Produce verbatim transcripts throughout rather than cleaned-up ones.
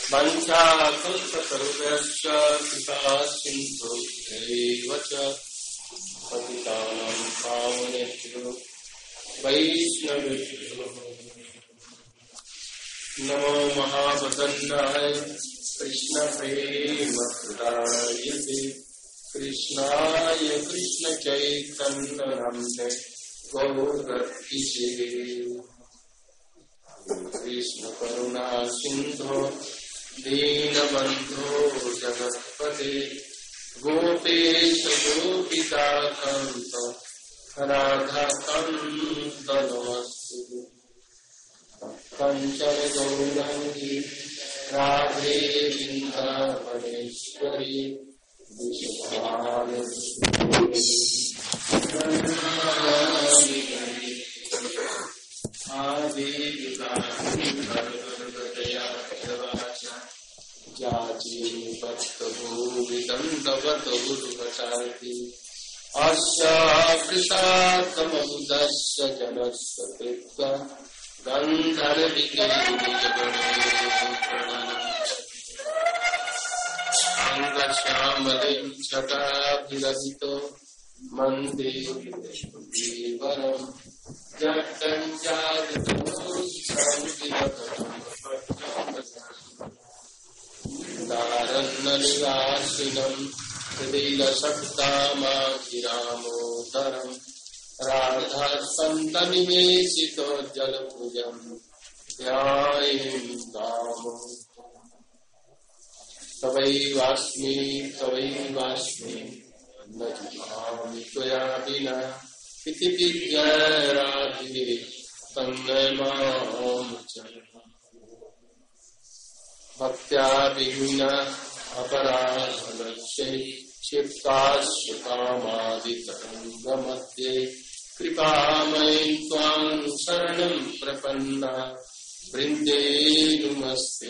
वञ्चाकल्पतरुभ्यश्च कृपा सिन्धुभ्यैव च पतितानां पावनेभ्यो वैष्णवेभ्यो नमो महावदन्नाय कृष्णप्रेमप्रदायते कृष्णाय कृष्णचैतन्यनाम्ने गौरक्षिते कृष्णकरुणा सिन्धो दीनबन्धो जगत्पते गोपेश गोपिकान्त राधाकान्त नमस्ते कंचन गौरंगी राधे वृंदावनेश्वरी अस्याकृतात्मबुद्धस्य जनस्य कृत्वा अंगश्यामलिं छटाभिरहितो वन्दे विष्णुदेवरं दारन्ननिवासिनं हृदिलसक्तामाभिरामोदरम् राधा संतनिवेशितो जलभुजं ध्यायेन्दामो तवैवास्मि तवैवास्मि न जिहामि त्वया विना इति विज्ञाय राधे तन्मय च भक्त्या विहीना अपराधलक्ष्ये क्षिप्तास्य कामादितरङ्गमध्ये कृपामयि त्वां शरणं प्रपन्ना वृन्दे नमस्ते।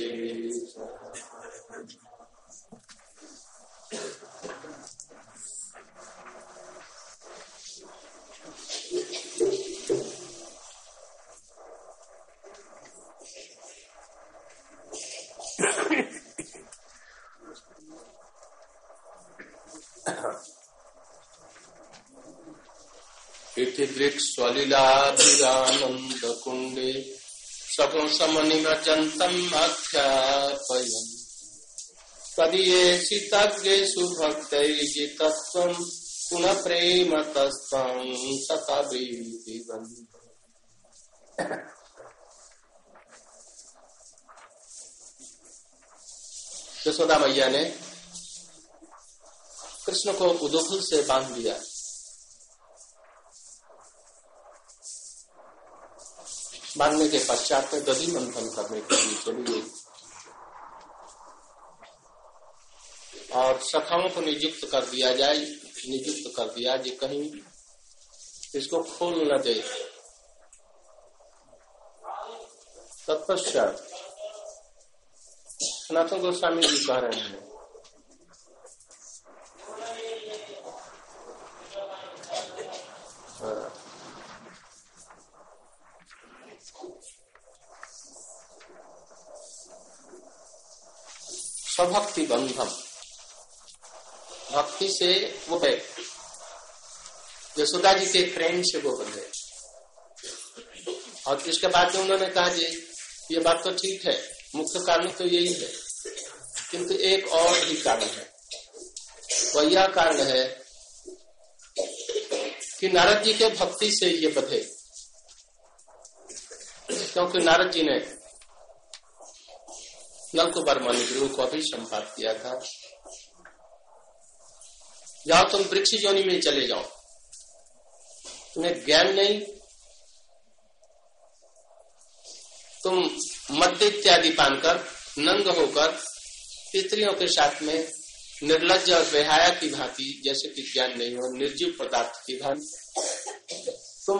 इति दृक्स्वलिलाभिरानन्द कुण्डे सपुंसमनिमज्जन्तम् आख्यापयन् तदीयेषु तज्ञेषु भक्तैः तत्त्वं पुनः प्रेम तस्तं सताभिवन्। यशोदा मैया ने कृष्ण को उदोफल से बांध दिया। बांधने के पश्चात में दधी मंथन करने के लिए चली गई और सखाओं को नियुक्त कर दिया जाए नियुक्त कर दिया जी कहीं इसको खोल न दे। तत्पश्चात सनातन गोस्वामी जी कह रहे हैं स्वभक्ति बंधम, भक्ति से वो है यशोदा जी के प्रेम से वो बंधे। और इसके बाद में उन्होंने कहा जी ये बात तो ठीक है, मुख्य कारण तो यही है, किंतु एक और भी कारण है। वह यह कारण है कि नारद जी के भक्ति से ये बंधे, क्योंकि नारद जी ने नलकुबर मणिगुरु को भी संपाद किया था, जाओ तुम वृक्ष योनि में चले जाओ, तुम्हें ज्ञान नहीं, तुम मद्य इत्यादि पानकर नंग होकर पितरियों के साथ में निर्लज्ज और बेहाया की भांति, जैसे कि ज्ञान नहीं हो, निर्जीव पदार्थ की भांति तुम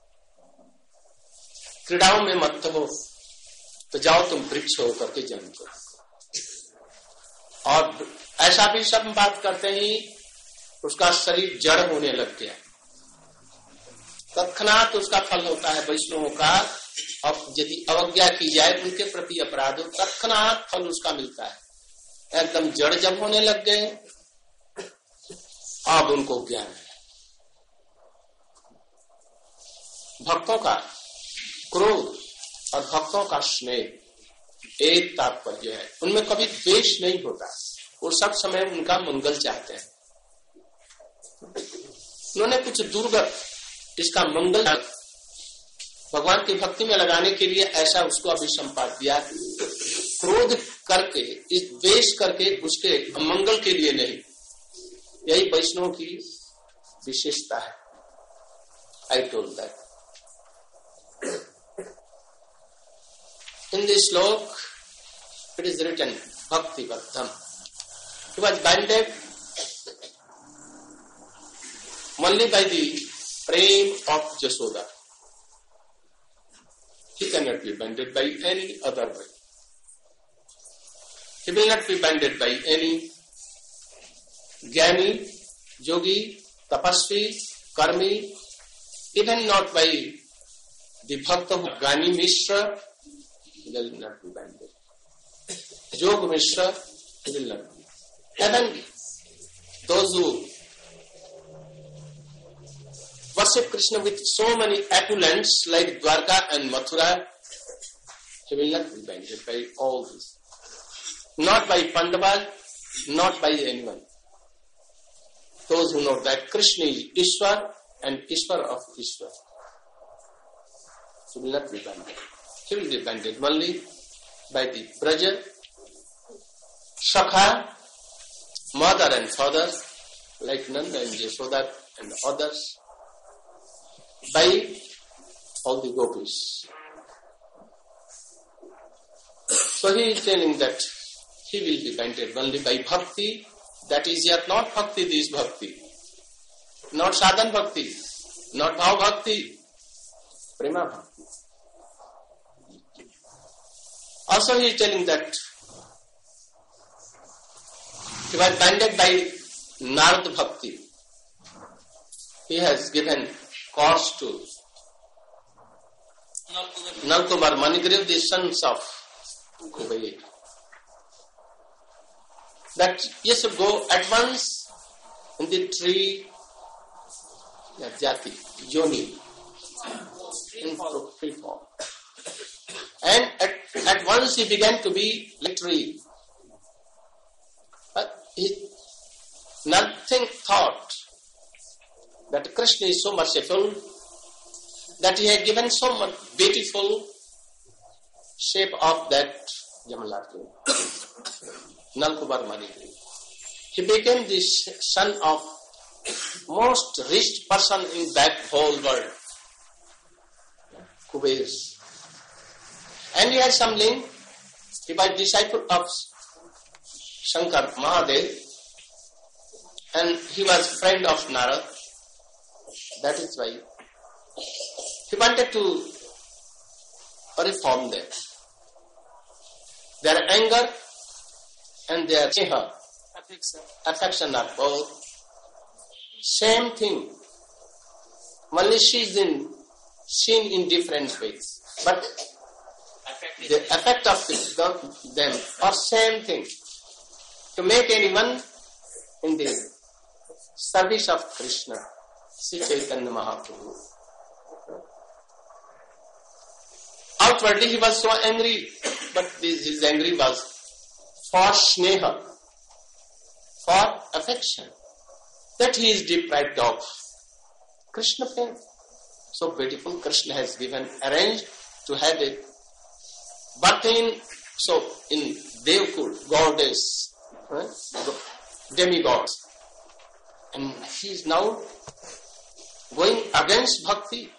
क्रीड़ाओं में मत हो, तो जाओ तुम वृक्ष होकर के जन्म करो। और ऐसा भी सब बात करते ही उसका शरीर जड़ होने लग गया। तत्क्षणात उसका फल होता है वैष्णवों का अब यदि अवज्ञा की जाए उनके प्रति अपराध हो, तत्क्षणात फल उसका मिलता है। एकदम जड़ जब होने लग गए, अब उनको ज्ञान है। भक्तों का क्रोध और भक्तों का स्नेह एक तात्पर्य है, उनमें कभी द्वेष नहीं होता, वो सब समय उनका मंगल चाहते हैं। उन्होंने कुछ दुर्गत इसका मंगल भगवान की भक्ति में लगाने के लिए ऐसा उसको अभिसंपात दिया, क्रोध करके, इस द्वेष करके उसके मंगल के लिए नहीं। यही वैष्णव की विशेषता है। I told that in this slok it is written bhakti bhaddham. He was binded only by the prem of Jasoda. He cannot be binded by any other way. He will not be binded by any jnani, yogi, tapasvi, karmi, even not by the bhakta who Gani Mishra. He will not be binded. Yog Mishra, he will not be. Even those who worship Krishna with so many opulence like Dwarka and Mathura, he will not be binded by all this. Not by Pandavas, not by anyone. Those who know that Krishna is Ishwar and Ishwar of Ishwar, he will not be binded. He will be binded only by the Braja, Shakha, mother and father, like Nanda and Yashoda and others, by all the gopis. So he is telling that he will be binded only by bhakti, that is yet not bhakti, this bhakti, not sadhan bhakti, not bhav bhakti, prema bhakti. Also he is telling that he was binded by Narad Bhakti. He has given course to Nalkumar Manigriv, the sons of Kubayir, that you should go at once in the tree, Jati, Yoni, in free form. And at, at once he began to be like tree. But he nothing thought that Krishna is so merciful that he had given so much beautiful shape of that Jamalatu, Nalkumar Manigri. He became the son of most rich person in that whole world, Kubeir. And he had some link. He was disciple of Shankar Mahadev, and he was friend of Narad. That is why he wanted to reform them. Their anger and their sneha, affection are both same thing. Only she is in, seen in different ways, but the effect of them are same thing. To make anyone in the service of Krishna, Sri Chaitanya Mahaprabhu. Outwardly he was so angry, but this, his angry was for sneha, for affection, that he is deprived of Krishna fame. So beautiful Krishna has given, arranged to have it. But in, so in Devkul, goddess, right? demigods, and he is now going against bhakti.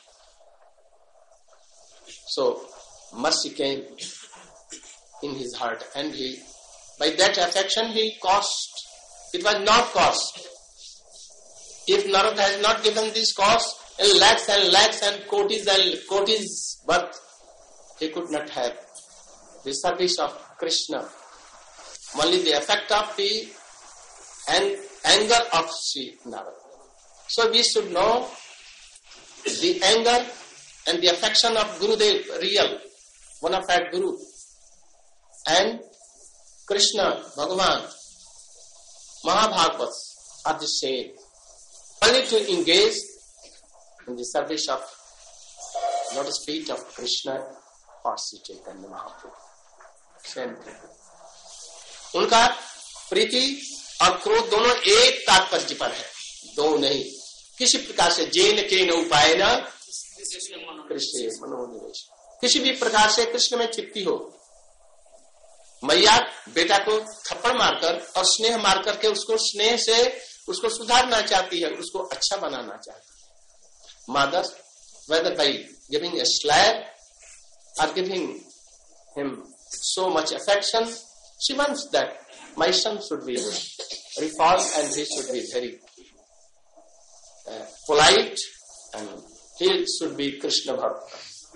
So mercy came in his heart, and he, by that affection he cost. It was not cost. If Narad has not given this cost, and lakhs and lakhs and kotis and kotis birth, he could not have the service of Krishna. Only the effect of the and anger of Sri Narad. So we should know the anger and the affection of Gurudev, real, bona fide Guru, and Krishna, Bhagavan, Mahabhagavats are the same. Only to engage in the service of lotus feet of Krishna or Sri Chaitanya Mahaprabhu. Same thing. उनका प्रीति और क्रोध दोनों एक तात्पर्य पर है, दो नहीं. किसी प्रकार से जेन के न उपाय न कृष्ण मनोनिवेश, किसी भी प्रकार से कृष्ण में चित्ती हो. मैया बेटा को थप्पड़ मारकर और स्नेह मार करके उसको स्नेह से उसको सुधारना चाहती है, उसको अच्छा बनाना चाहती है. Mother, whether by giving a slap or giving him so much affection, she wants that my son should be reformed and he should be very uh, polite and he should be Krishna Bhakta.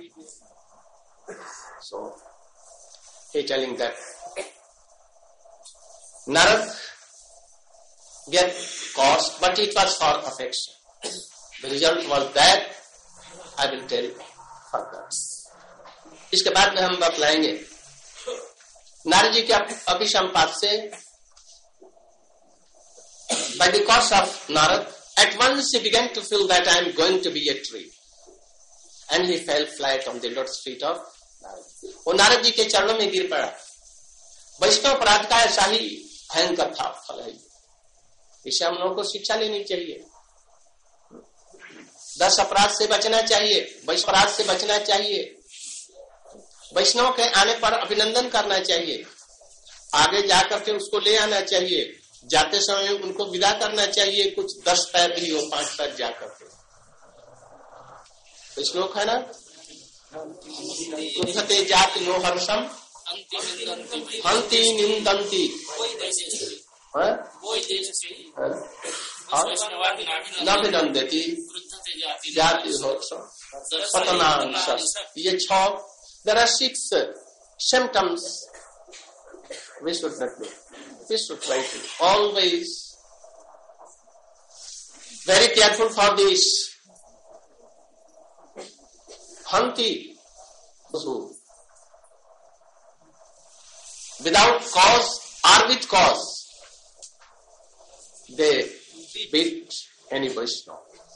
So he telling that Narad get caused, but it was for affection. The result was that I will tell further. इसके बाद में हम बतलाएंगे नारद जी के अभिसंपात से. By the cause of Narad, at once he began to feel that I am going to be a tree, and he fell flat on the lotus feet of Narad. वो नारद जी के चरणों में गिर पड़ा. वैष्णव अपराध का ऐसा ही भयंकर था फल है. इससे हम लोगों को शिक्षा लेनी चाहिए. दस अपराध से बचना चाहिए, वैष्णव अपराध से बचना चाहिए. वैष्णव के आने पर अभिनंदन करना चाहिए, आगे जाकर के उसको ले आना चाहिए, जाते समय उनको विदा करना चाहिए, कुछ दस पैर भी हो, पांच पैर जाकर के. तो श्लोक है ना, क्रुद्धते जाति नो हर्षम हंति निंदन्ति नाभिनंदति जाति हर्षम पतनांश. ये छह, there are six symptoms we should not do. We should try to always very careful for this. Hanti, who without cause or with cause they beat any Vaishnava.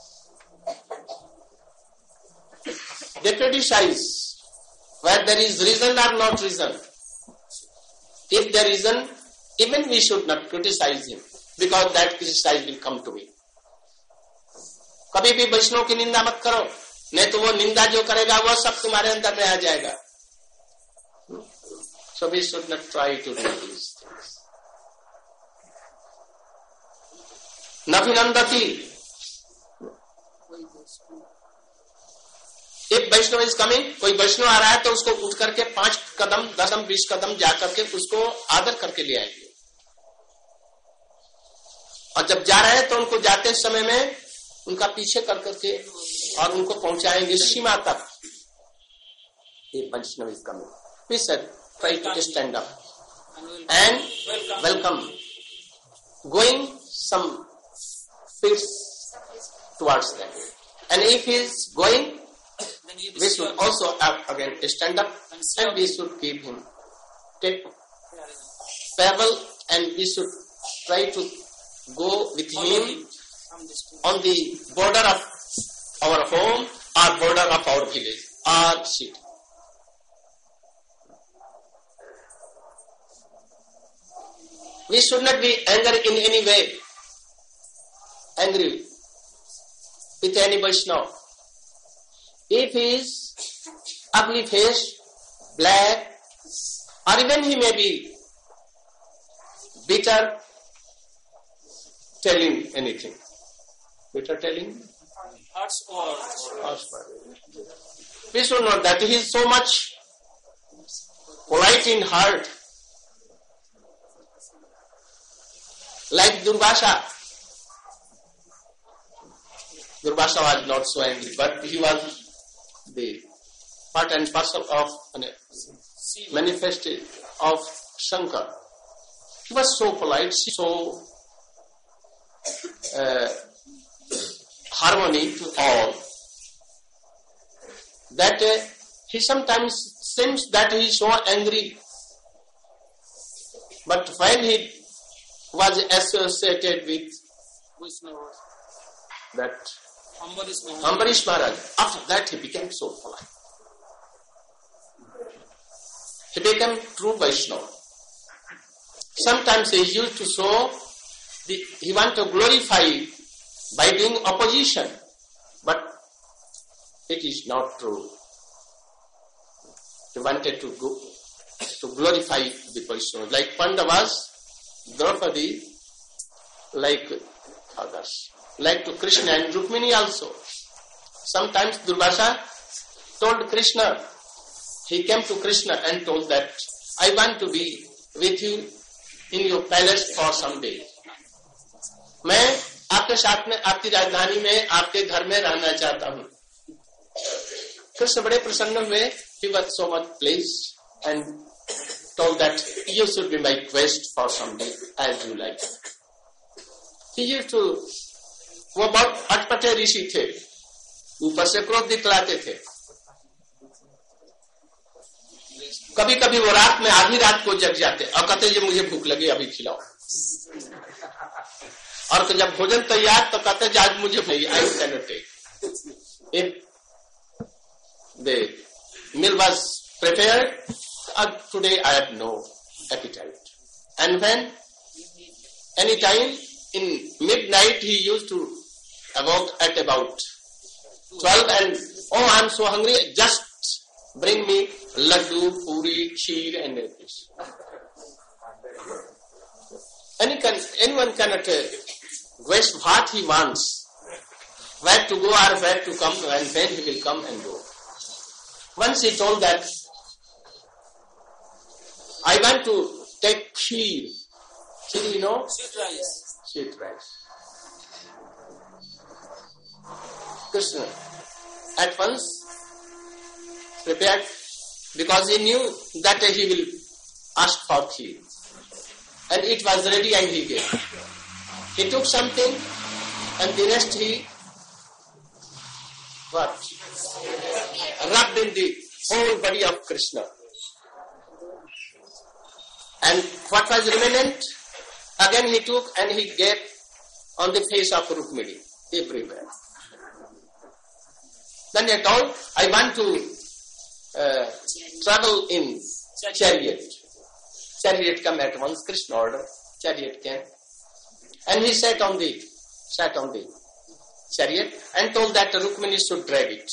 They criticize where there is reason or not reason. If there is reason, even we should not criticize him, because that criticize will come to me. कभी भी वैष्णव की निंदा मत करो, नहीं तो वो निंदा जो करेगा वो सब तुम्हारे अंदर में आ जाएगा. So we should not try to do these things. Navinandati. If Vaishnava is coming, कोई वैष्णव आ रहा है तो उसको उठ करके पांच कदम, दस कदम, बीस कदम जा करके उसको आदर करके ले आएंगे. और जब जा रहे हैं तो उनको जाते समय में उनका पीछे कर करके और उनको पहुंचाएंगे सीमा तक. If Vaishnava is coming, we said try to stand up and welcome, going some feet towards them. And if he is going, we should also again stand up and we should give him take pebble and we should try to go with him on the border of our home or border of our village or city. We should not be angry in any way, angry with any Vaishnava. If he is ugly face, black, or even he may be bitter, telling anything. Bitter telling? Harsh word. We should know that he is so much polite in heart, like Durvasa. Durvasa was not so angry, but he was the part and parcel of uh, manifestation of Shankar. He was so polite, so uh, harmony to all. that uh, he sometimes seems that he is so angry. But when he was associated with that Ambarish Maharaj, after that he became so polite. He became true Vaishnava. Sometimes he used to show, the, he wanted to glorify by doing opposition, but it is not true. He wanted to go to glorify the Vaishnava, like Pandavas, Draupadi, like others, like to Krishna and Rukmini also. Sometimes Durvasa told Krishna, he came to Krishna and told that, I want to be with you in your palace for some days. मैं आपके साथ में, आपकी राजधानी में, आपके घर में रहना चाहता हूँ. कृष्ण बड़े प्रसन्न हुए. He was so much pleased and told that you should be my guest for some day as you like. He used to, वो बहुत अटपटे ऋषि थे, ऊपर से क्रोध दिखलाते थे. कभी कभी वो रात में आधी रात को जग जाते और कहते जब मुझे भूख लगी अभी खिलाओ. और तो जब भोजन तैयार तो कहते आज मुझे नहीं, I cannot take. If the meal was prepared, uh, today I have no appetite. And when any time in midnight he used to awoke at about twelve and oh I am so hungry, just bring me laddu, puri, kheer and everything. Any can, anyone cannot uh, waste what he wants, where to go or where to come and when he will come and go. Once he told that, I want to take kheer. Kheer, you know? Sweet rice. Sweet rice. Krishna at once prepared, because he knew that he will ask for kheer. And it was ready and he gave. He took something and the rest he what? Rubbed in the whole body of Krishna. And what was remnant? Again he took and he gave on the face of Rukmini, everywhere. Then he told, I want to uh, travel in chariot. Chariot came at once, Krishna ordered, chariot came. And he sat on the, sat on the chariot and told that Rukmini should drag it.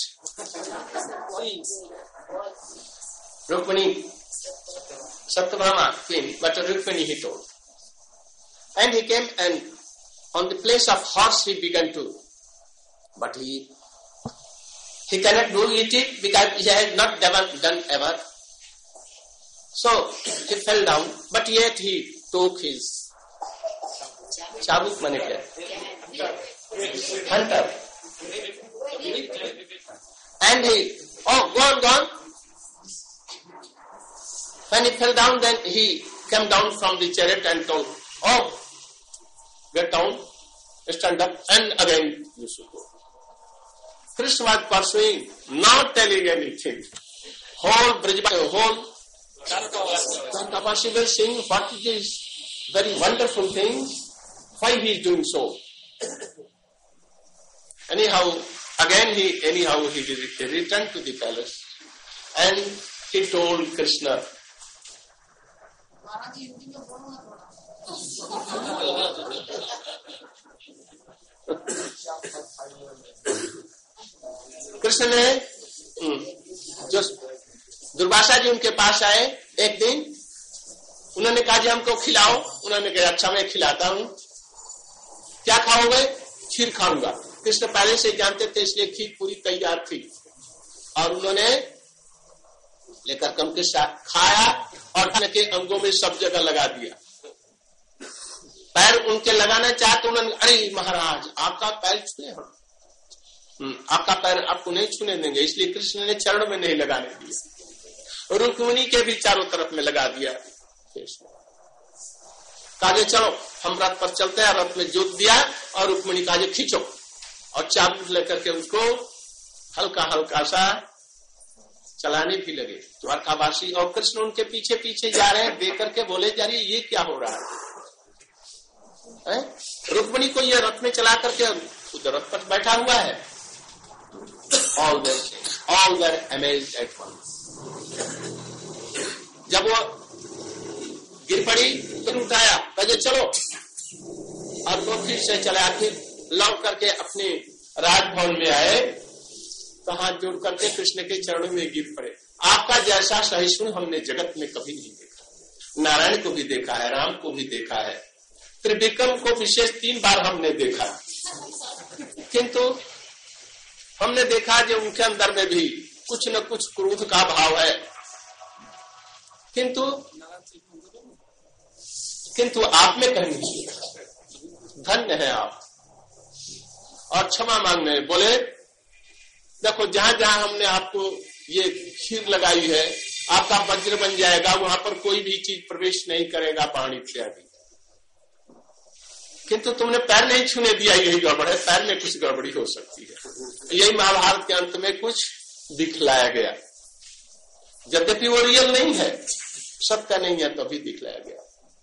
Rukmini, Satyabhama queen, but Rukmini he told. And he came and on the place of horse he began to, but he he cannot do it because he has not done, done ever. So he fell down, but yet he took his chabuk mane kya? Hunter. And he, oh, gone, gone. When he fell down, then he came down from the chariot and told, oh, get down, stand up, and again you should go. Krishna was pursuing, not telling anything. Whole Brajbasi, whole Kantavasi were saying what is this very wonderful thing, why he is doing so. Anyhow, again he, anyhow he returned to the palace and he told Krishna, Krishna ने जो दुर्वासा जी उनके पास आए एक दिन, उन्होंने कहा जी हमको खिलाओ. उन्होंने कहा अच्छा मैं खिलाता हूँ. क्या खाओगे? खीर खाऊंगा. कृष्ण पहले से जानते थे इसलिए खीर पूरी तैयार थी और उन्होंने लेकर कम के साथ खाया और के अंगों में सब जगह लगा दिया. पैर उनके लगाना चाहते उन्होंने, अरे महाराज आपका पैर छुए हम, आपका पैर आपको नहीं छूने देंगे. इसलिए कृष्ण ने चरण में नहीं लगाने दिया. रुक्मिणी के भी चारों तरफ में लगा दिया. काजे चलो हम रथ पर चलते हैं. रथ में जोत दिया और रुक्मिणी काजे खींचो और चाबुक लेकर के उसको हल्का हल्का सा चलाने भी लगे द्वारकावासी, और कृष्ण उनके पीछे पीछे जा रहे हैं। देख करके बोले जा रही ये क्या हो रहा है? रुक्मिणी को ये रथ में चला करके उधर रथ पर बैठा हुआ है। All there all there amazed at once. जब वो गिर पड़ी फिर उठाया, कहे चलो, और वो फिर से चला, फिर लौट करके अपने राजभवन में आए तो हाथ जोड़ करके कृष्ण के चरणों में गिर पड़े। आपका जैसा सहिष्णु हमने जगत में कभी नहीं देखा। नारायण को भी देखा है, राम को भी देखा है, त्रिविक्रम को विशेष तीन बार हमने देखा, किंतु हमने देखा जो उनके अंदर में भी कुछ न कुछ क्रोध का भाव है, किंतु किंतु आप में कहीं नहीं। धन्य है आप। और क्षमा मांगने बोले देखो जहां जहां हमने आपको ये खीर लगाई है आपका वज्र बन जाएगा, वहां पर कोई भी चीज प्रवेश नहीं करेगा, पानी इत्यादि, किंतु तुमने पैर नहीं छूने दिया, यही गड़बड़ है। पैर में कुछ गड़बड़ी हो सकती है। यही महाभारत के अंत में कुछ दिखलाया गया, यद्यपि वो रियल नहीं है, सत्य नहीं है, तभी तो दिखलाया गया।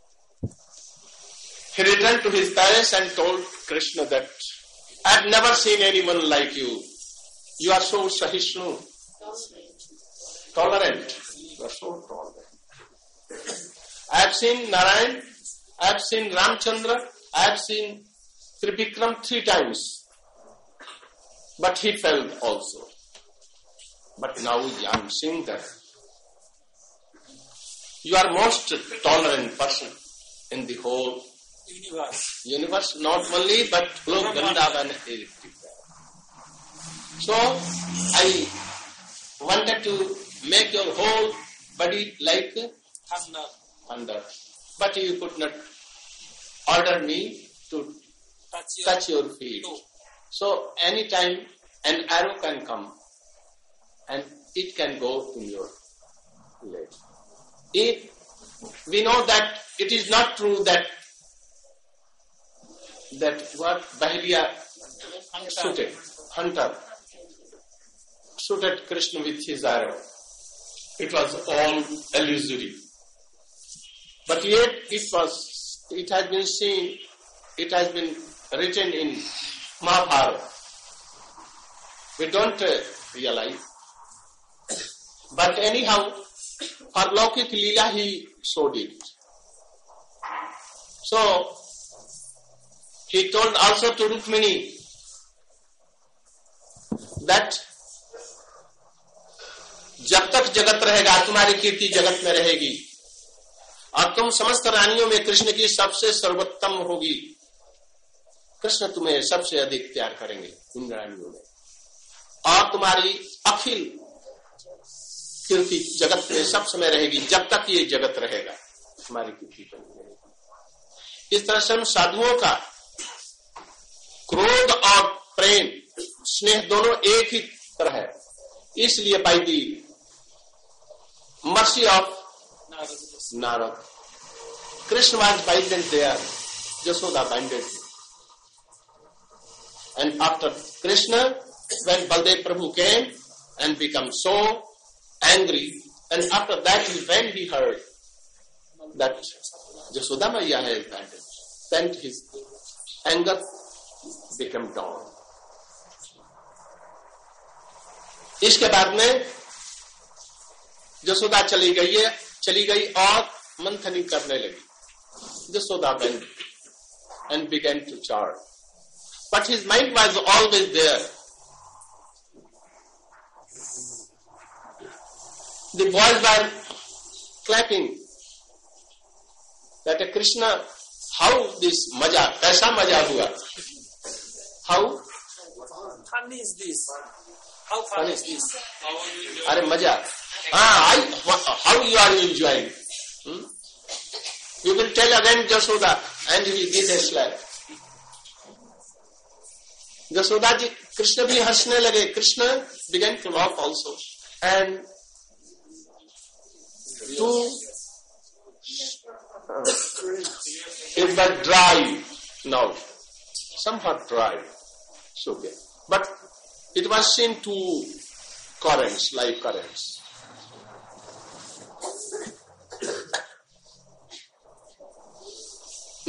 He returned to his palace and told Krishna that I have never seen anyone like you. You are so sahisnu, tolerant. You are so tolerant. I have seen Narayan, I have seen Ramchandra, I have seen Trivikram three times, but he failed also. But now I am seeing that you are most tolerant person in the whole universe. Universe, not only but Lok Vrindavan is there. So I wanted to make your whole body like thunder, thunder, but you could not order me to touch your, touch your feet. No. So anytime an arrow can come and it can go in your leg. If we know that it is not true that that what Bahiliya shooted, hunter shooted Krishna with his arrow. It was all illusory. But yet it was, it has been seen, it has been written in Mahabharata. We don't uh, realize. But anyhow, for Laukik Leela he showed it. So, he told also to Rukmini that जब तक जगत रहेगा तुम्हारी कीर्ति जगत में रहेगी और तुम समस्त रानियों में कृष्ण की सबसे सर्वोत्तम होगी। कृष्ण तुम्हें सबसे अधिक प्यार करेंगे इन रानियों में, और तुम्हारी अखिल कीर्ति जगत में सब समय रहेगी। जब तक ये जगत रहेगा तुम्हारी कीर्ति बनी रहेगी। इस तरह से हम साधुओं का क्रोध और प्रेम स्नेह दोनों एक ही तरह है। इसलिए by the mercy of Narad Krishna was binded there, Yashoda binded him. And after Krishna, when Baldev Prabhu came and became so angry, and after that when he heard that Yashoda Maiya has binded, then his anger became down. इसके बाद में यशोदा चली गई है चली गई और मंथनी करने लगी। Yashoda went and began to charge, but his mind was always there. The boys were clapping that Krishna, how this maja, kaisa maja hua? How fun is this? How fun, fun is this? Are maja. Ah, I, how you are enjoying? Hmm? You will tell again Yashoda, and he did a slap. Yashoda ji, Krishna bhi hasne lage. Krishna began to laugh also, and to uh, it was dry now, somewhat dry, so okay. But it was seen two currents, life currents.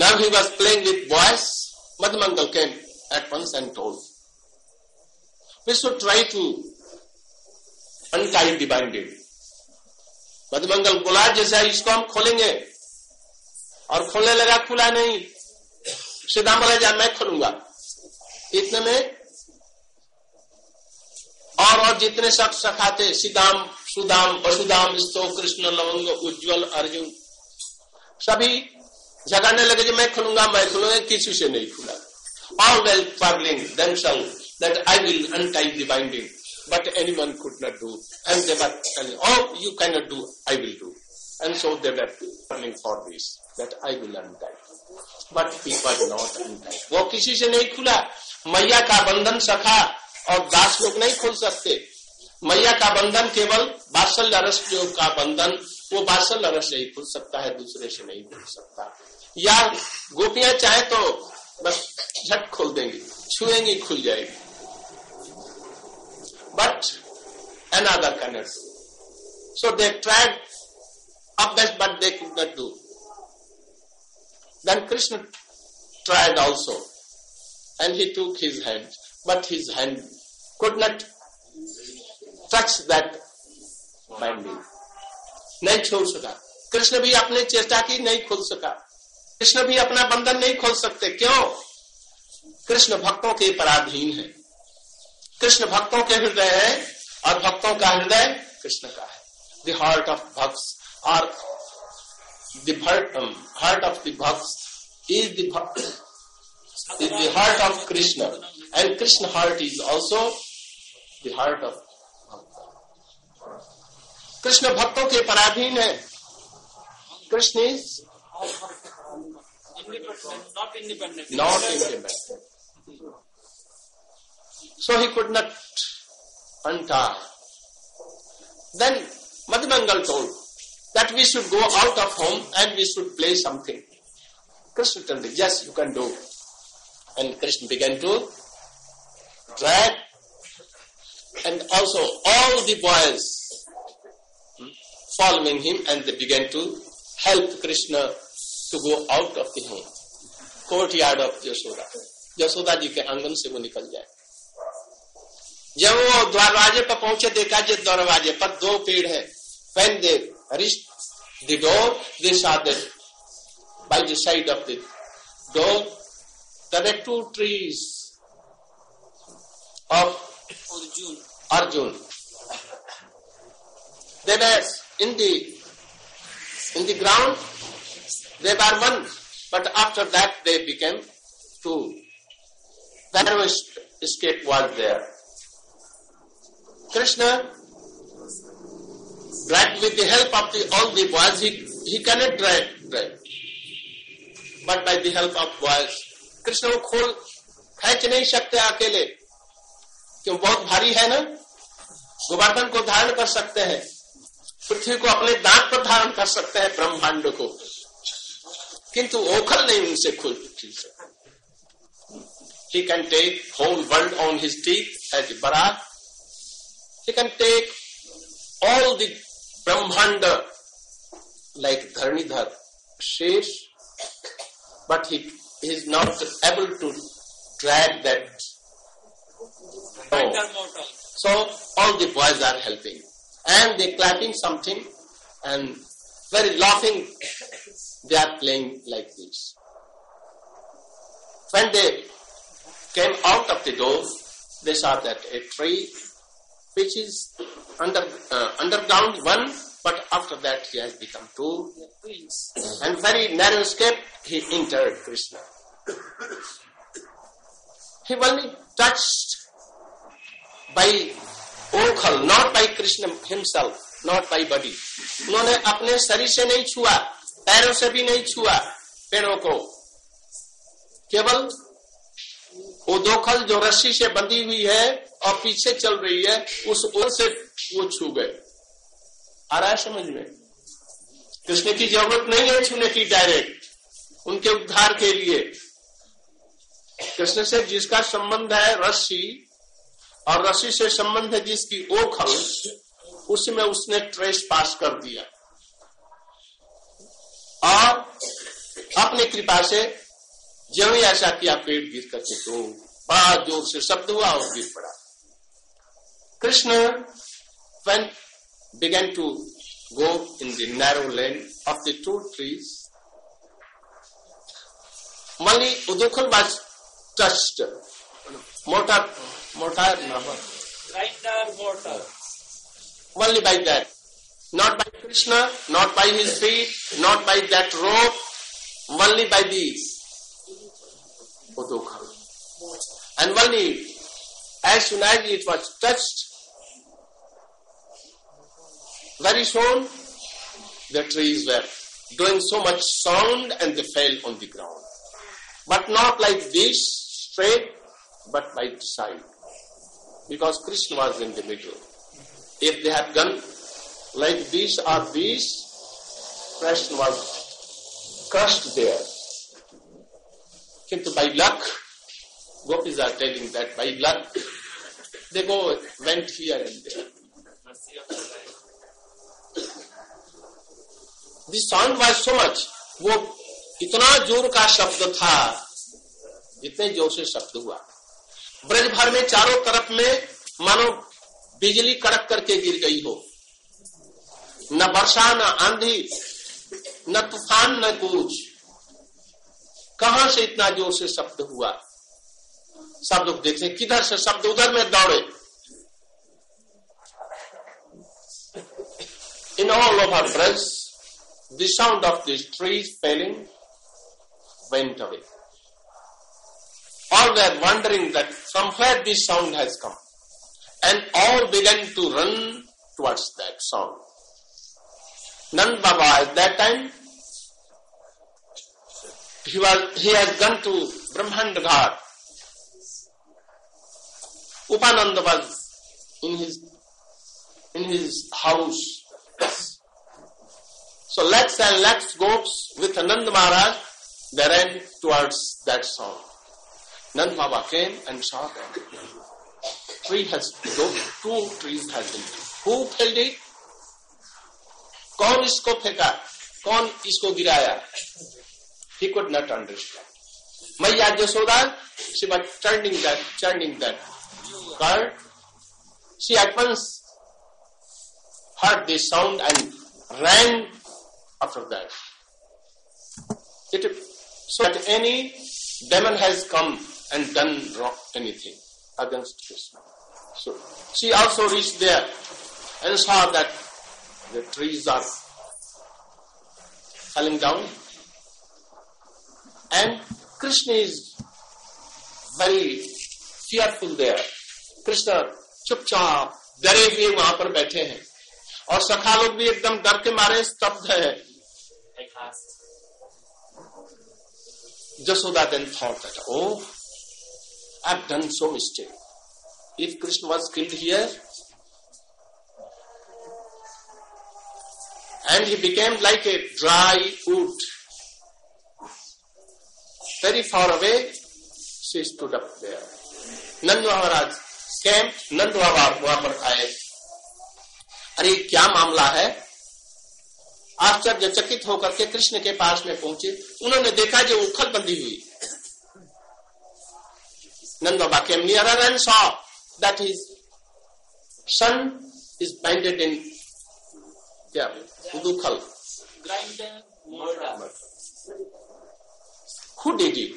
Now he was playing with boys. Madhumangal came at once and told, we should try to untie the binding. Madhumangal बोला जैसा इसको हम खोलेंगे, और खोलने लगा, खुला नहीं। सीधा बोला जा मैं खोलूंगा। इतने में और और जितने शख्स सखाते, सीधाम, सुदाम, वसुदाम, स्तो, कृष्ण, लवंग, उज्ज्वल, अर्जुन, सभी झगड़ने लगे जो मैं खोलूंगा, मैं खोलूंगा। किसी से नहीं खुला। All well quarreling themselves that I will untie the binding. But anyone could not do. And they were telling, oh, you cannot do, I will do. And so they were planning for this, that I will untie. But he was not untie. वो किसी से नहीं खुला। मैया का बंधन सखा और दास लोग नहीं खोल सकते। मैया का बंधन केवल वात्सल्य रस जो का बंधन, वो वात्सल्य रस से ही खुल सकता है, दूसरे से नहीं खुल सकता। या गोपियां चाहे तो बस झट खोल देंगी, छुएंगी, खुल जाएगी। But another cannot do. So they tried up best, but they could not do. Then Krishna tried also, and he took his hand, but his hand could not touch that binding. नहीं छोड़ सका। कृष्ण भी अपने चेष्टा की, नहीं खोल सका। कृष्ण भी अपना बंधन नहीं खोल सकते। क्यों? कृष्ण भक्तों के पराधीन है। कृष्ण भक्तों के हृदय है, और भक्तों का हृदय कृष्ण का है। The heart of bhakts, or the heart, um, heart of the bhakts is the is the heart of Krishna, and Krishna heart is also the heart of Bhakta. Krishna भक्तों के पराधीन है। Krishna is not independent. Not independent. So he could not untie. Then Madhumangal told that we should go out of home and we should play something. Krishna told him, yes, you can do. And Krishna began to drag, and also all the boys following him, and they began to help Krishna to go out of the home. Courtyard of Yashoda. Yashoda ji के आंगन से वो निकल जाए। जब वो दरवाजे पर पहुंचे, देखा जो दरवाजे पर दो पेड़ है। When they reached the door, they saw that by the side of the door there were two trees of Arjun. Arjun. They were in the in the ground. They were one, but after that they became two. Narrow escape was there. Krishna dragged with the help of the, all the boys. He, he cannot drag, drag. But by the help of boys, Krishna को खोल खींच नहीं सकते अकेले, क्यों? बहुत भारी है ना। गोवर्धन को धारण कर सकते हैं, पृथ्वी को अपने दांत पर धारण कर सकते हैं, ब्रह्मांड को, किंतु ओखल नहीं उनसे खोल सकते। He can take whole world on his teeth as a barak. He can take all the Brahmanda like Dharnidhar, Shesh, but he, he is not able to drag that. Oh. So all the boys are helping, and they clapping something and very laughing. They are playing like this. When they came out of the door, they saw that a tree which is under uh, underground one, but after that he has become two, and very narrow escape he entered Krishna. He only touched by okhal, not by Krishna himself, not by body. उन्होंने अपने शरीर से नहीं छुआ, पैरों से भी नहीं छुआ पेड़ों को, केवल वो दो खल जो रस्सी से बंधी हुई है और पीछे चल रही है, उस ओर से वो छू गए। आ रहा है समझ में? कृष्ण की जरूरत नहीं है छूने की डायरेक्ट, उनके उद्धार के लिए। कृष्ण से जिसका संबंध है रस्सी, और रस्सी से संबंध है जिसकी ओखल, उसमें उसने ट्रेस पास कर दिया। और अपनी कृपा से ज्यों ही ऐसा किया, पेड़ गिर करके तो बड़ा जोर से शब्द हुआ और गिर पड़ा। Krishna when began to go in the narrow lane of the two trees, only Udukal was touched. Mortar, mortar, never. Grinder mortar. Only by that. Not by Krishna, not by his feet, not by that rope, only by the Udukal. And only as soon as it was touched, very soon the trees were doing so much sound and they fell on the ground. But not like this, straight, but by the side. Because Krishna was in the middle. If they had gone like this or this, Krishna was crushed there. Kintu by luck, Gopis are telling that by luck, they go went here and there. The sound was so much, वो इतना जोर का शब्द था, इतने जोर से शब्द हुआ, ब्रज भर में चारों तरफ में मानो बिजली कड़क करके गिर गई हो। न वर्षा, न आंधी, न तूफान, न कुछ। कहां से इतना जोर से शब्द हुआ? सब लोग देखे किधर से शब्द, उधर में दौड़े। In all over Braj, the sound of these trees falling went away. All were wondering that from where this sound has come, and all began to run towards that sound. Nand Baba at that time, he was he had gone to Brahmanda Ghat. Upananda was in his in his house. So lakhs and lakhs goats with Nand Maharaj, they ran towards that sound. Nand Baba came and saw that tree has, two trees has been. Who felled it? कौन इसको फेंका? कौन इसको गिराया? He could not understand. Maya Jasoda, she was turning that, turning that card. She at once heard this sound and ran after that. It, so that any demon has come and done wrong anything against Krishna. So she also reached there and saw that the trees are falling down, and Krishna is very fearful there. Krishna चुपचाप डरे हुए वहां पर बैठे हैं और सखा लोग भी एकदम डर के मारे स्तब्ध है. Jasoda then thought that, oh, I've done so mistake. If Krishna was killed here, and he became like a dry wood, very far away, she stood up there. Nand Maharaj came, Nand Baba वहां पर आए. अरे क्या मामला है? आश्चर्यचकित होकर के कृष्ण के पास में पहुंचे. उन्होंने देखा जो उखल बंधी हुई. Nand Baba came nearer and saw that his son is binded in yeah, udukhal. Grinder mortar. Who did it?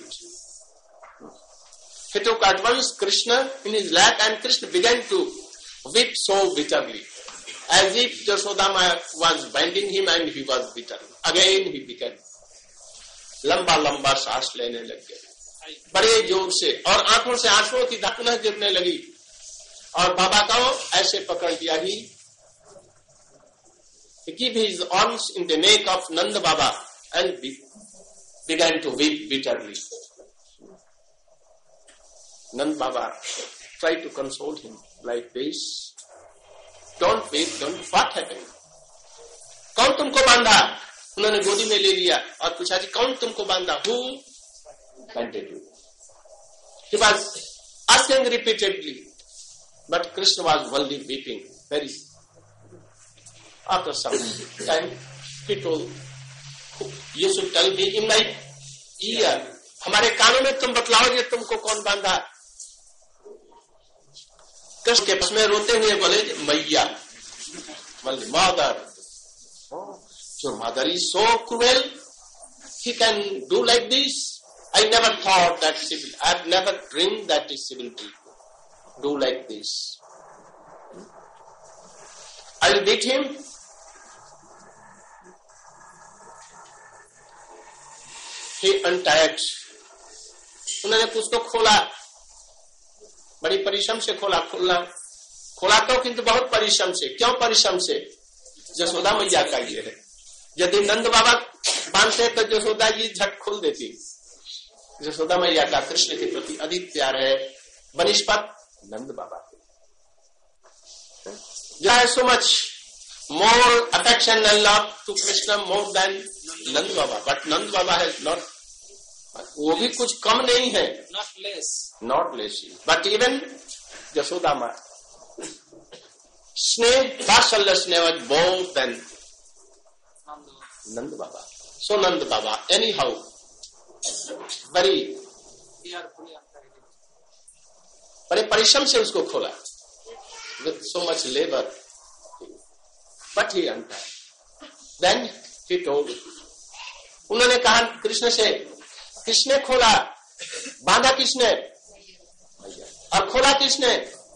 He took at once Krishna in his lap, and Krishna began to weep so bitterly, as if Jasodama was binding him and he was bitter. Again he began लंबा लंबा सांस लेने लग गए बड़े जोर से, और आंखों से आंसुओं की धकना गिरने लगी, और बाबा को ऐसे पकड़ दिया. ही He gave his arms in the neck of Nanda Baba and began to weep bitterly. Nanda Baba tried to console him like this. Don't weep, don't. What happened? कौन तुमको बांधा? उन्होंने गोदी में ले लिया और पूछा जी कौन तुमको बांधा? Who banded you? He was asking repeatedly, but Krishna was only weeping. Very. After some time, he told, you should tell me in my ear, हमारे कानों में तुम बतलाओगे तुमको कौन बांधा। कृष्ण के पास में रोते हुए बोले मैया, mother, your mother is so cruel, he can do like this. I never thought that she will, I have never dreamed that she will do like this. I will beat him. He untied. उन्होंने उसको खोला, बड़ी परिश्रम से खोला, खोलना खोला तो किंतु बहुत परिश्रम से। क्यों परिश्रम से? यशोदा मैया का ये है। यदि नंद बाबा बांधते तो यशोदा जी झट खोल देती। यशोदा मैया का कृष्ण के प्रति अधिक प्यार है बनिष्पत नंद बाबा के। There is so much more affection and love to Krishna more than Nand Baba, but Nand Baba has not. वो भी कुछ कम नहीं है, not less, not less, but even Yashoda Ma, स्नेह वात्सल्य स्नेह was more than Nand Baba. So Nand Baba, anyhow, very बड़े परिश्रम से उसको खोला, with so much labor, but he untied. Then he told, उन्होंने कहा कृष्ण से, किसने खोला, बांधा किसने और खोला किसने?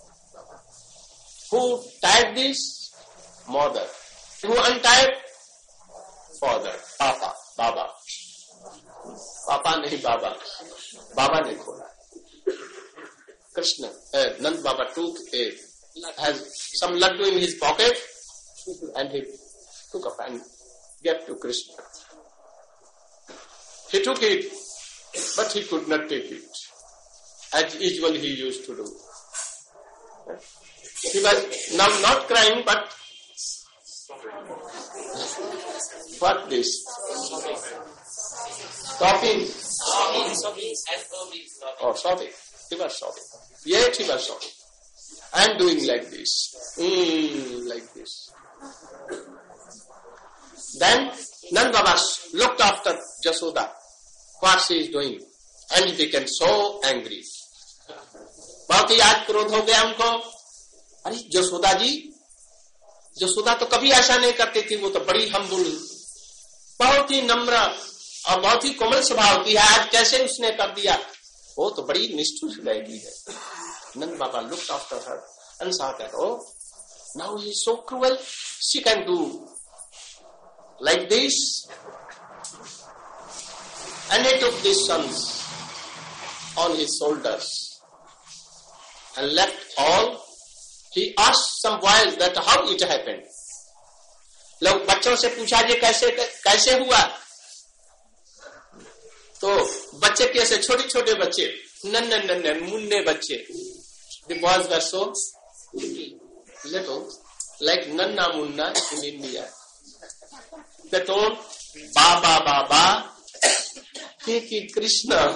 Who tied this? Mother. Who untied? Father. पापा, बाबा, पापा नहीं बाबा, बाबा ने खोला। Krishna, uh, Nand Baba took a, has some laddu in his pocket and he took up and gave to Krishna. He took it, but he could not take it, as usually he used to do. He was now not crying, but what this? Sobbing. Oh, sobbing. He was sobbing. Yet he was sobbing. And doing like this. Mm, like this. Then Nand Baba looked after Jasoda, what she is doing, and he became so angry. बहुत ही आज क्रोध हो गया हमको। अरे जसोदा जी, जसोदा तो कभी ऐसा नहीं करती थी, वो तो बड़ी हम्बुल, बहुत ही नम्र और बहुत ही कोमल स्वभाव की है, आज कैसे उसने कर दिया? वो तो बड़ी निष्ठुर हृदय है। Nand Baba looked after her and saw that, oh, now he is so cruel, she can do like this. And he took these sons on his shoulders and left all. He asked some boys that how it happened. लोग बच्चों से पूछा ये कैसे कैसे हुआ? तो बच्चे कैसे, छोटे छोटे बच्चे, नन्हे नन्हे मुन्ने बच्चे. The boys were so little, like Nanna Munna in India. They told, Baba Baba, Kiki Krishna.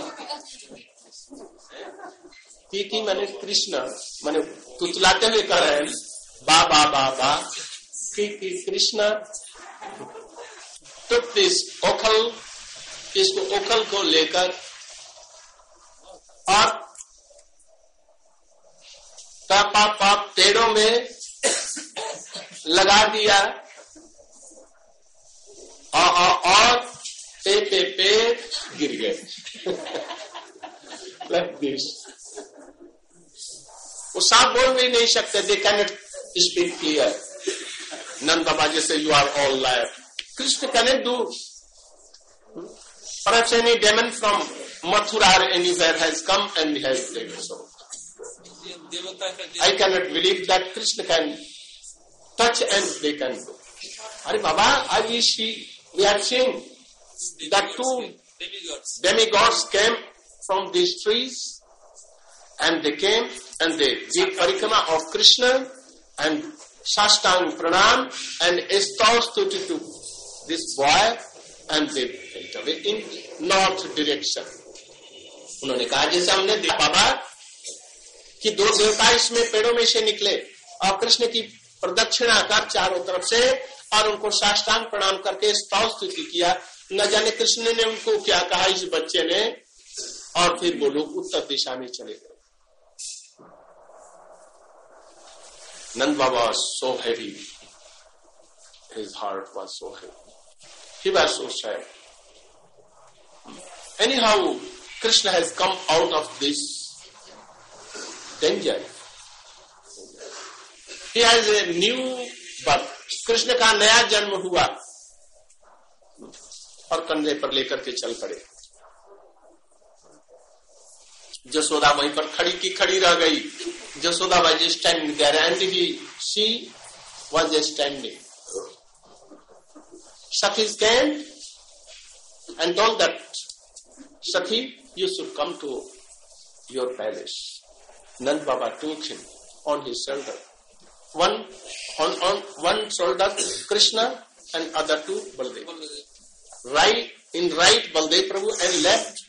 Kiki माने कृष्ण, माने तुतलाते हुए कह रहे हैं, बाबा बाबा, Kiki Krishna took this ओखल, इसको ओखल को लेकर और पापा पाप पेड़ों में लगा दिया और, और पे पे पे गिर गए। Like this. वो साफ बोल भी नहीं सकते, they cannot speak clear. Nand Baba जैसे you are all liar. Krishna cannot do. Perhaps any demon from Mathura or anywhere has come and has taken so. I cannot believe that Krishna can touch and they can do. Are Baba, I wish he, we have seen that two demigods came from these trees and they came and they did parikrama of Krishna and Sashtang Pranam and Estaustuti to this boy and they went away in north direction. उन्होंने कहा जैसे हमने देखा बाबा कि दो देवता इसमें पेड़ों में से निकले और कृष्ण की प्रदक्षिणा कर चारों तरफ से और उनको साष्टांग प्रणाम करके स्तुति किया, न जाने कृष्ण ने उनको क्या कहा इस बच्चे ने, और फिर वो लोग उत्तर दिशा में चले गए। Nand Baba was so heavy. His heart was so heavy. He was so sad. Anyhow, Krishna has come out of this danger. He has a new birth. Krishna का नया जन्म हुआ और कंधे पर लेकर के चल पड़े। जसोदा वहीं पर खड़ी की खड़ी रह गई। Jasoda was standing there and he, she was standing. Sakhis came and told that, Sakhi, you should come to your palace. Nand Baba took him on his shoulder. One on, on one shoulder Krishna and other two Baldev. Right in right Baldev Prabhu and left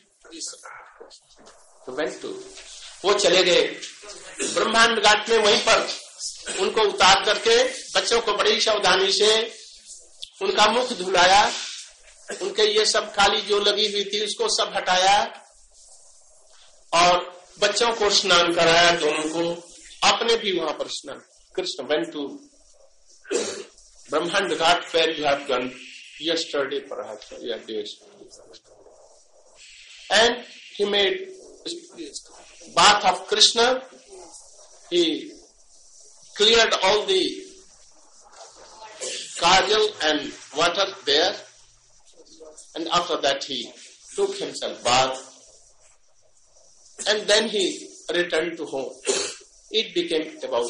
went to. वो चले गए ब्रह्मांड घाट में। वहीं पर उनको उतार करके बच्चों को बड़ी सावधानी से उनका मुख धुलाया, उनके ये सब खाली जो लगी हुई थी उसको सब हटाया और बच्चों को स्नान कराया दोनों को, अपने भी वहां पर स्नान। कृष्ण went to ब्रह्मांड घाट where you have gone yesterday perhaps, yeah, days. And he made bath of Krishna. He cleared all the kajal and water there, and after that he took himself bath, and then he returned to home. It became about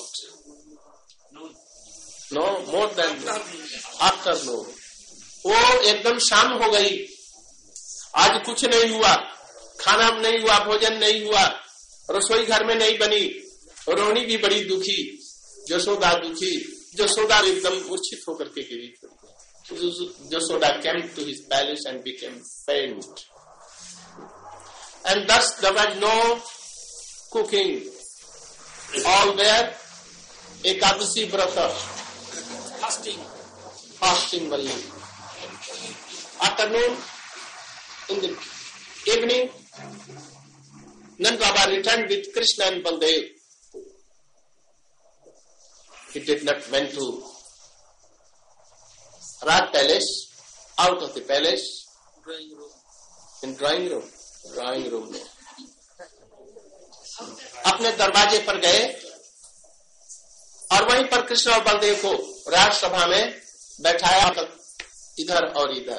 no more than afternoon. वो एकदम शाम हो गई। आज कुछ नहीं हुआ, खाना नहीं हुआ, भोजन नहीं हुआ, रसोई घर में नहीं बनी। रोहिणी भी बड़ी दुखी, जसोदा दुखी। जसोदा एकदम मूर्छित होकर के गिरी। Jasoda came to his palace and became faint, and thus there was no cooking. All there Ekadashi Vrata, fasting, fasting only. Afternoon, in the evening, Nand Baba returned with Krishna and Baldev. He did not went to Raj Palace, out of the palace, drawing room. in drawing room, drawing room में अपने दरवाजे पर गए और वहीं पर कृष्ण और बलदेव को राजसभा में बैठाया, इधर और इधर।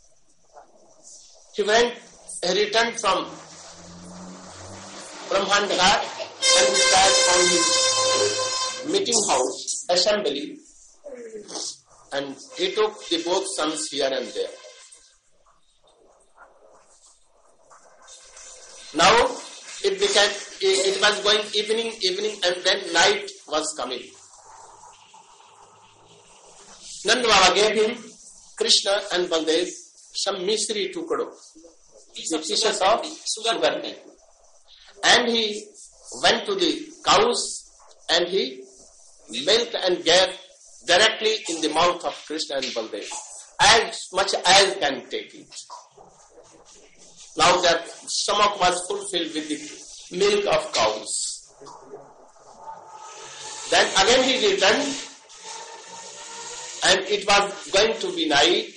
He went, he returned from Brahmand Ghat and he sat on his meeting house, assembly, and he took the both sons here and there. Now it became, it was going evening, evening, and then night was coming. Nand Baba gave him, Krishna and Baldev, some misri tukado, the pieces of sugar cane. And he went to the cows and he milked and gave directly in the mouth of Krishna and Baldev, as much as can take it. Now that stomach was fulfilled with the milk of cows. Then again he returned, and it was going to be night.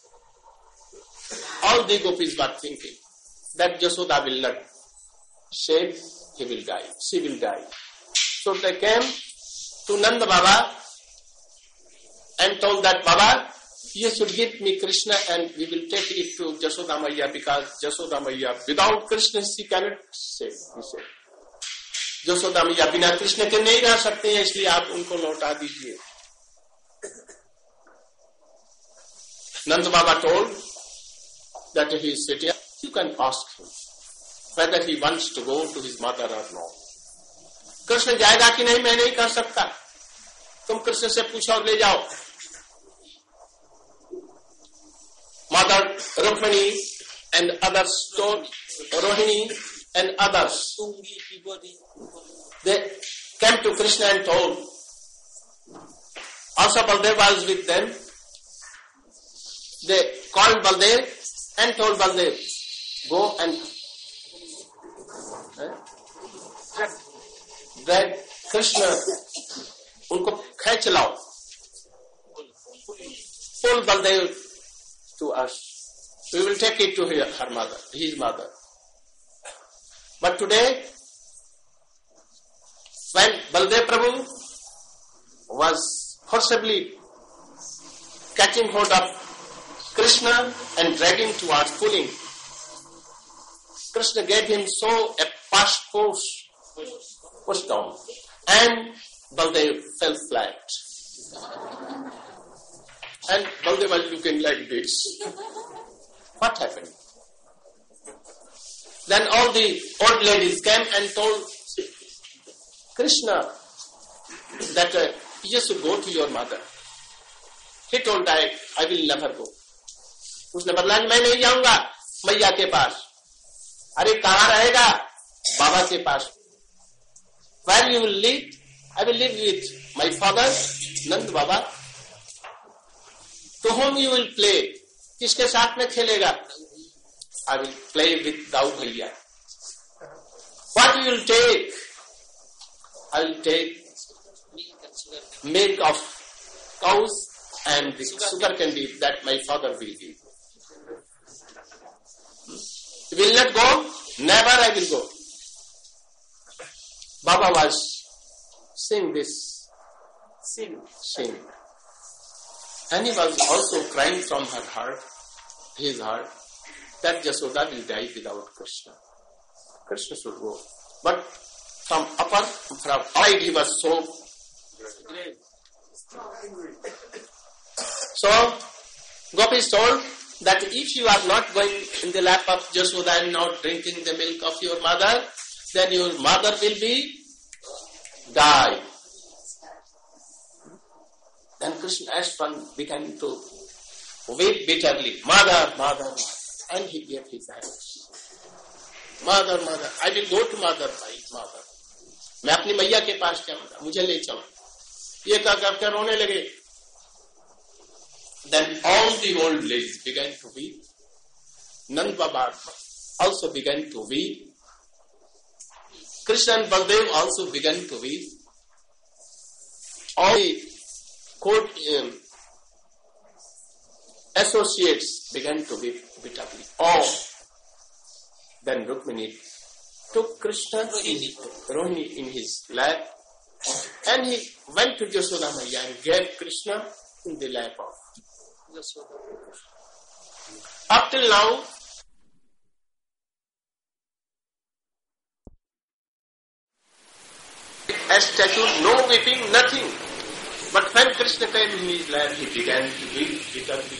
All the gopis were thinking that Jasoda will not save, he will die, she will die. So they came to Nanda Baba and told that, Baba, you should give me Krishna and we will take it to Jasoda Maiya, because Jasoda Maiya, without Krishna she cannot save, he said. Jasoda Maiya बिना कृष्ण के नहीं रह सकते हैं, इसलिए आप उनको लौटा दीजिए. Nanda Baba told that he is sitting. You can ask him whether he wants to go to his mother or not. Krishna जाएगा कि नहीं मैं नहीं कर सकता, तुम कृष्ण से पूछो और ले जाओ. Mother Rukmini and others told, Rohini and others, they came to Krishna and told. Also Baldev was with them. They called Baldev and told Baldev, go and eh, drag Krishna, unko khech lao, pull Baldev to us. We will take it to her, her mother, his mother. But today, when Baldev Prabhu was forcibly catching hold of Krishna and dragging towards pulling, Krishna gave him so a fast push, push down, and Baldev fell flat. And Baldev was looking like this. What happened? Then all the old ladies came and told Krishna that uh, you should go to your mother. He told that I will never go. उसने बदला मैं नहीं जाऊंगा मैया के पास. अरे कहाँ रहेगा? बाबा के पास. Where you will live? I will live with my father, Nand Baba. To whom you will play? किसके साथ में खेलेगा? I will play with Dau Bhaiya. What you will take? I will take milk of cows and the sugar candy that my father will give. You will not go? Never I will go. Baba was saying this. Sin. Sin. And he was also crying from her heart, his heart, that Jasoda will die without Krishna. Krishna should go. But from upper, from outside he was so Great. So, Gopis told that if you are not going in the lap of Jasoda and not drinking the milk of your mother, then your mother will be die. Then Krishna Ashwan began to weep bitterly. Mother, mother, mother. And he gave his hands. Mother, mother. I will go to mother, my mother. मैं अपनी मैया के पास जाऊंगा, मुझे ले चलो. ये कह कर रोने लगे. Then all the old ladies began to weep. Nand Baba also began to weep. Krishna and Baldev also began to weep. All the court um, associates began to weep bitterly. Oh, then Rukmini took Krishna in Rohini in his lap, and he went to Jasoda Maiya and gave Krishna in the lap of Jasoda. Up till now, a statue, no weeping, nothing. But when Krishna came in his lap, he began to weep bitterly.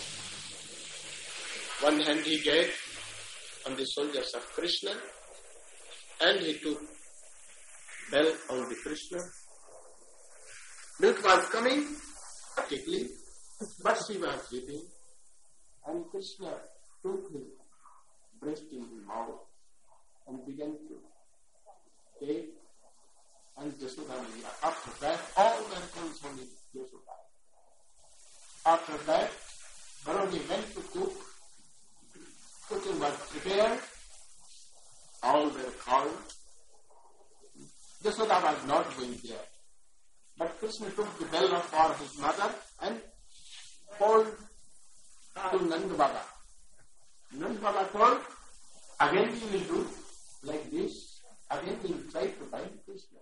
One hand he gave on the shoulders of Krishna, and he took bell on the Krishna. Milk was coming quickly, but she was weeping, and Krishna took his breast in his mouth and began to take. And Jasoda Maiya. After that, all were concerning Jasoda. After that, Baroni went to cook. Cooking was prepared. All were called. Jasoda was not going there. But Krishna took the bell for his mother and called to Nand Baba. Nand Baba told, again we will do like this. Again we will try to find Krishna.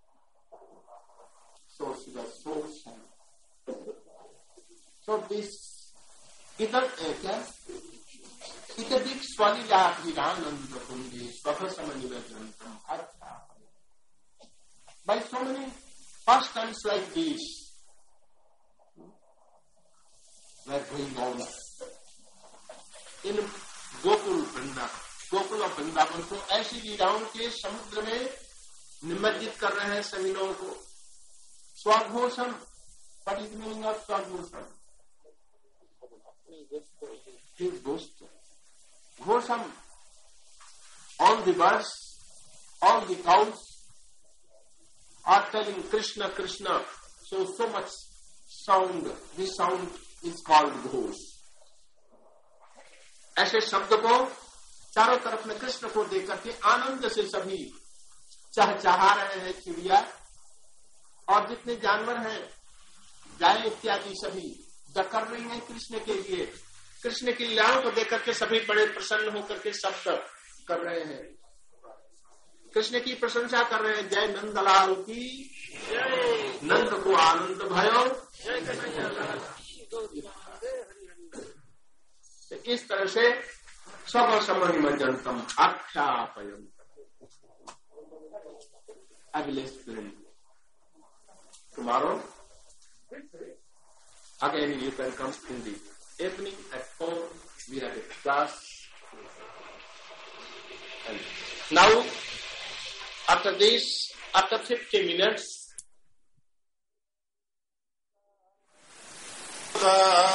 So she was so sad. So this इधर क्या इधर भी स्वालिला अभिरानंद कुंडी स्वभसमनिवेदनम अर्था. By so many pastimes like these were going on in Gokul Vrindavan. Gokul और वृंदावन को ऐसी लीलाओं के समुद्र में निमज्जित कर रहे हैं सभी लोगों को. स्वाघोषम, what is the meaning of स्वाघोषम? His ghost. Ghosham, all the birds, all the cows are telling Krishna, Krishna. So, so much sound, this sound is called ghosh. ऐसे शब्द को चारों तरफ में कृष्ण को देख करके आनंद से सभी चहचहा रहे हैं। चिड़िया और जितने जानवर हैं, गाय इत्यादि सभी डकर रही हैं कृष्ण के लिए। कृष्ण की लीलाओं को देख करके सभी बड़े प्रसन्न होकर के शब्द कर रहे हैं, कृष्ण की प्रशंसा कर रहे हैं। जय नंदलाल की जय, नंद को आनंद भयो। इस तरह से सब समन्वयंतम आख्यापयंतम। अगले spring tomorrow again you can come in the evening at four. We have a class, and now after this, after fifty minutes